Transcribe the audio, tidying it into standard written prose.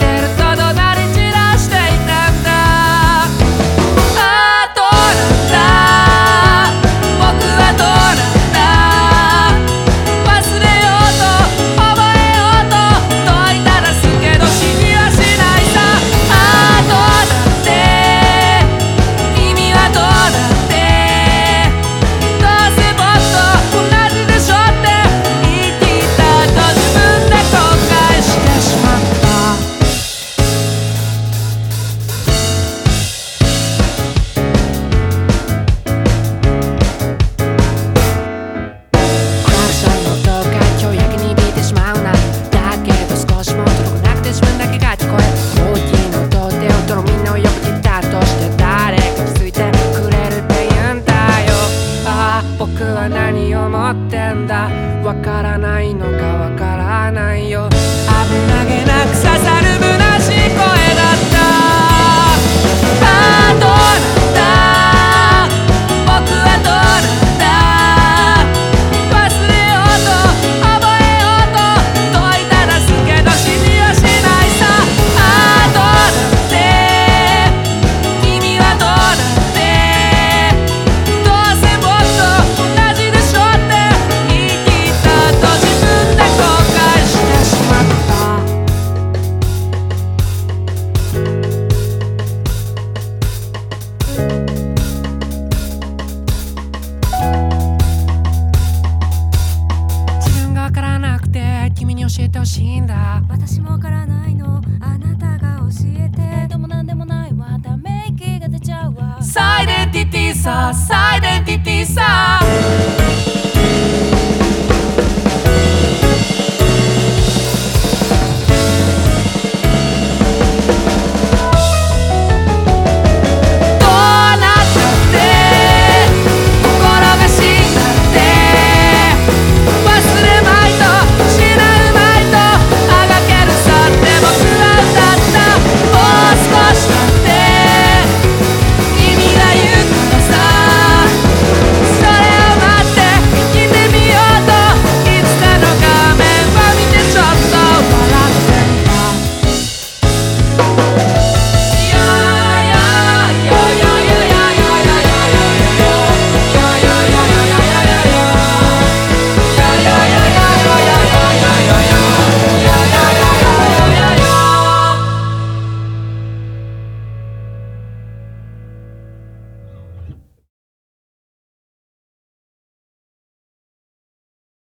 てると怒鳴り散らしていたんだ。ああどうなんだ僕はどうなんだ、忘れようと覚えようと問いただすけど死にはしないさ。ああどうだって君はどうだってどうせもっと同じでしょって言い切ったと自分で後悔してしまった。クラクションの音が今日やけに響いてしまうな。だけど少しも届かなくて自分だけが聞こえる。大きいのと手を取るみんなをよくギターとして誰か気づいてくれるって言うんだよ。ああ僕は何を持ってんだ、わからないのかわからないよ。危なげなく刺さる虚しい声だった。ああどうなんだ僕はどうなんだ、忘れようと覚えようと問いただすけど死にはしないさ。ああどうだって君はどうだってどうせもっと同じでしょって言い切ったと自分で後悔してしまった。自分がわからなくて君に教えてほしいんだ。 私もわからないのあなたが教えて。でもなんでもないわため息が出ちゃうわ。 サイデンティティさサイデンティティさ